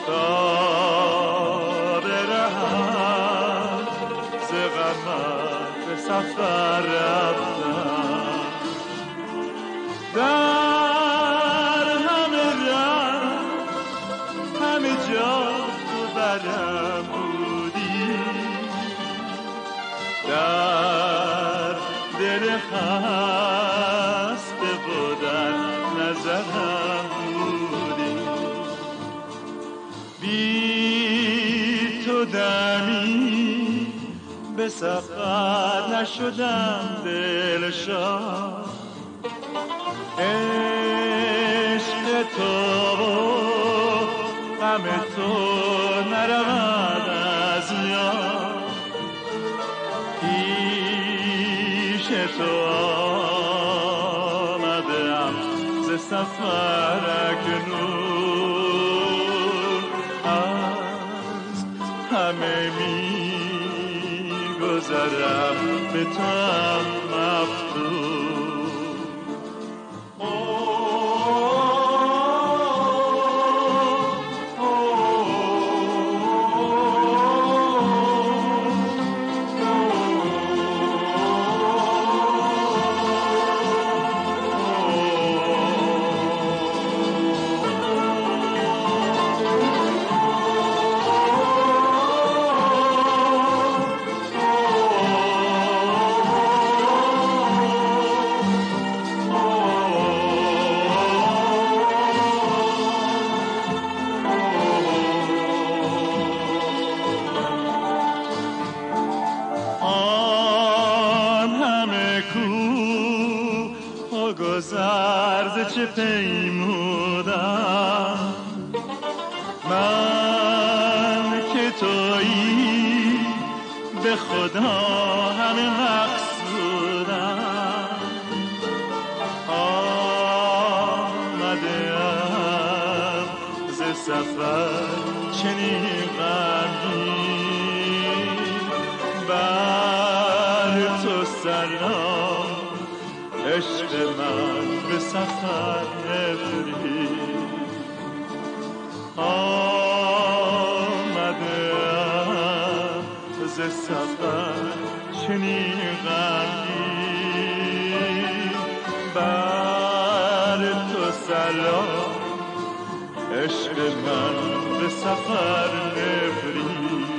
تا برهم ز غمت به سفر رفتم، در همه ره همه جا تو برم بودی، در دل خسته بودن نظرم بودی، بی تو دمی به سفر نشدم دلشاد، عشق تو غم تو نرود از یاد، پیش تو آمدم ز سفر اکنون، از همه می گذرم به تو هم مفتون. گذر چه پیمودم من که تویی به خدا همه مقصودم، آمدم ز سفر چنین غمگین، بر تو سلام عشق من به سفر نفرین، آمدم ز سفر چنین غمگین، بر تو سلام عشق من به سفر نفرین.